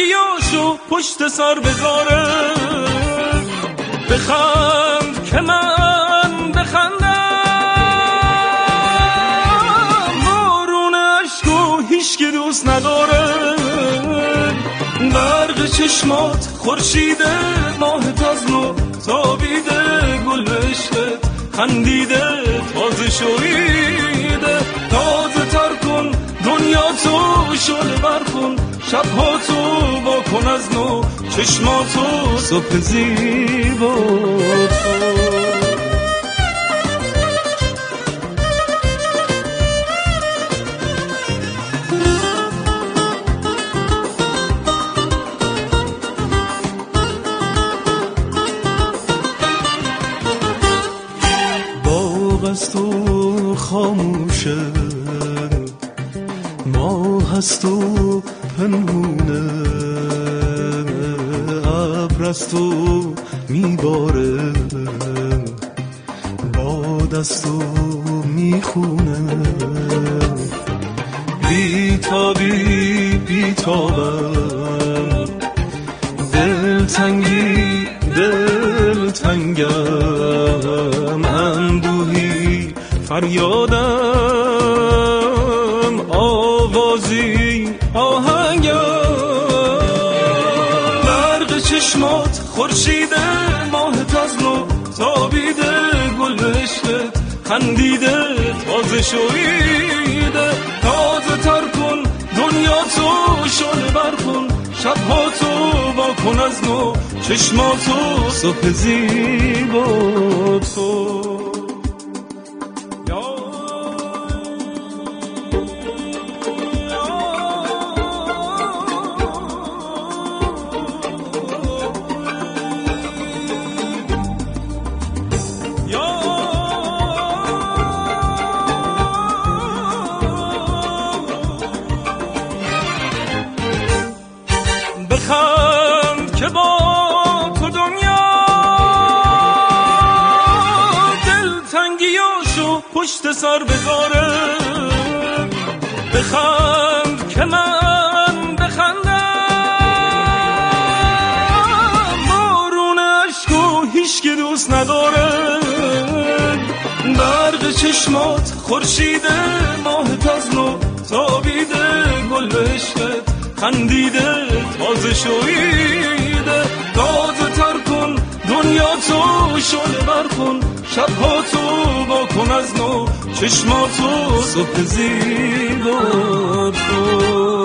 دلتنگیاشو پشت سر بذاره. بخند که من بخندم، بارون عشقو هیچکی دوست نداره. برق چشمات خورشیده، ماهت از نو تابیده، گل عشقت خندیده، تازه شویده. تازه تر کن دنیا تو، شعله بر کن شبها تو، با کن از نو چشماتو، صبح زیبا تو. هست و خاموشه، ماه هست و پنهونه، ابر است و میباره، باد است و میخونه. بیتابی بیتابم، دلتنگی دلتنگم، اندوهی فریادم، آوازی آهنگم. برق چشمات خورشیده، ماهت از نو تابیده، گل عشقت خندیده، تازه شویده. تازه تر کن دنیا تو، شعله بر کن شبها تو، با کن از نو چشماتو، صبح زیبا تو. بخند که با تو دنیا دلتنگیاشو پشت سر بذاره. بخند که من بخندم، بارون عشقو هیچکی دوست نداره. برق چشمات خورشیده، ماهت از نو تابیده، گل عشقت خندیده، تازه شویده. تازه تر کن دنیا تو، شعله بر کن شبها تو، با کن از نو چشماتو، صبح زیبا تو.